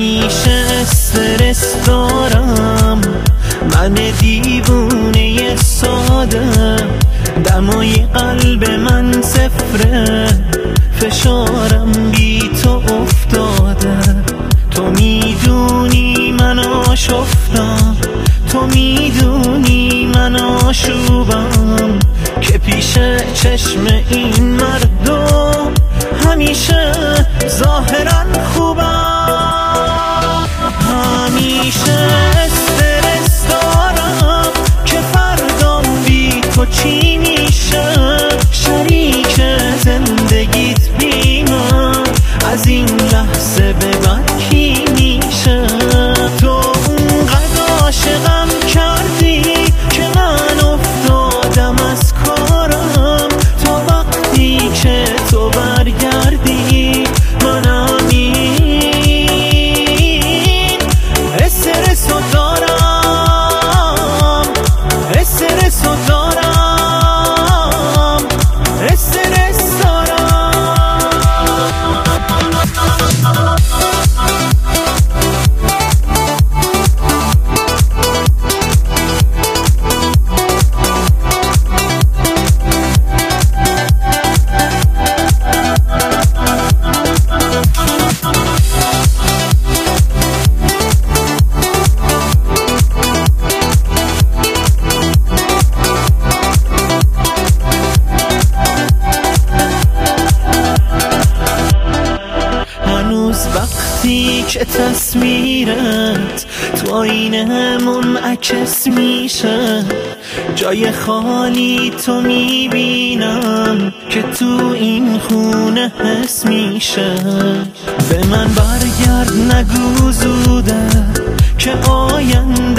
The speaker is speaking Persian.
همیشه استرس دارم، من دیوونه ساده، دمای قلب من صفره، فشارم بی تو افتاده. تو میدونی من آشفتم، تو میدونی من آشوبم، که پیش چشم این مردم همیشه ظاهرا خوبم. همیشه استرس دارم که فردام بی تو چی میشه، شریک زندگیت بی من از این لحظه به بعد کی میشه؟ تو اونقدر عاشقم کردی که من افتادم از کارم، تا وقتی که تو برگردی منم این استرسو دارم، استرسو دارم، استرس دارم. وقتی که تصویرت تو آینه منعکس میشه، جای خالی تو میبینم که تو این خونه حس میشه. به من برگرد نگو زوده که آینده